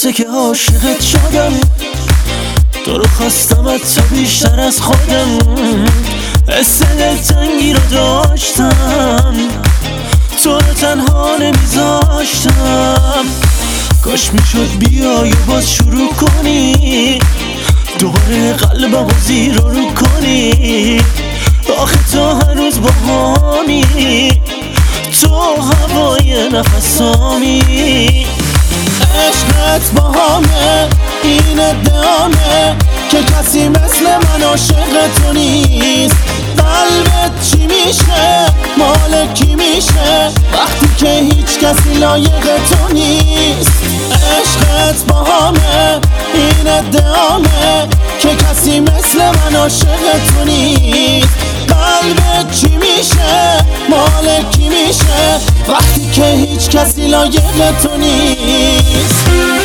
رفته که عاشقت شدم، تو رو خواستمت تا بیشتر از خودم، حس دلتنگی رو داشتم، تو رو تنها نمیذاشتم. کاش میشد بیای و باز شروع کنی، دوباره قلبم رو زیر رو کنی. آخه تو هنوز باهامی، تو هوای نفسامی. عشقت باهامه، این ادعامه که کسی مثل من عاشق تو نیست. قلبت چی میشه، مال کی میشه وقتی که هیچ کسی لایق تو نیست. عشقت باهامه، این ادعامه که کسی مثل من عاشق تو نیست. قلبت چی میشه، مال کی میشه وقتی که هیچ کسی لایق تو نیست.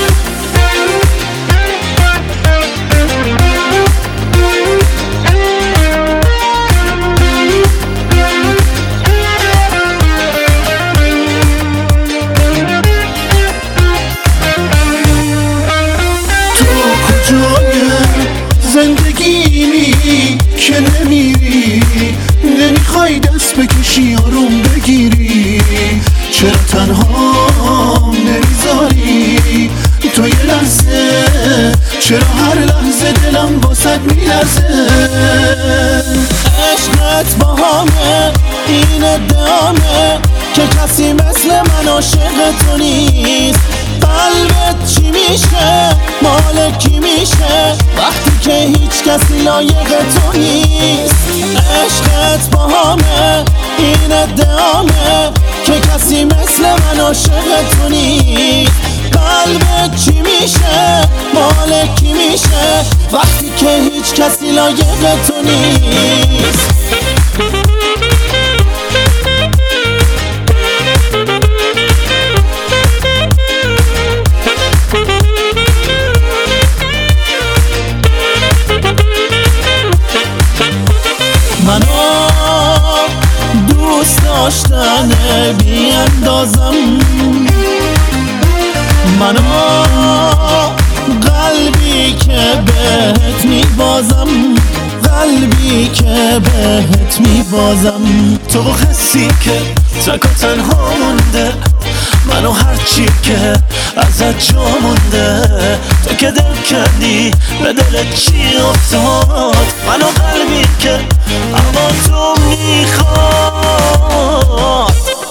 زندگیمی که نمیری، نمیخوای دست بکشی آروم بگیری. چرا تنها نمیذاری تو یه لحظه، چرا هر لحظه دلم واسد میلرزه. عشقت باهامه، این ادعامه که کسی مثل من عاشق تو نیست. قلبت چی میشه، مال کی میشه وقتی که هیچ کسی لایق تو نیست. عشقت باهامه، این ادعامه که کسی مثل من عاشق تو نیست. قلبت چی میشه، مال کی میشه وقتی که هیچ کسی لایق تو نیست. منو دوست داشتن بی اندازم، منو قلبی که بهت میبازم، قلبی که بهت میبازم. تو حسی که تک و تنها مونده، منو هرچی که ازت جا مونده. تو که دل کردی به دلت چی افتاد، منو قلبی که اما تو میخواد.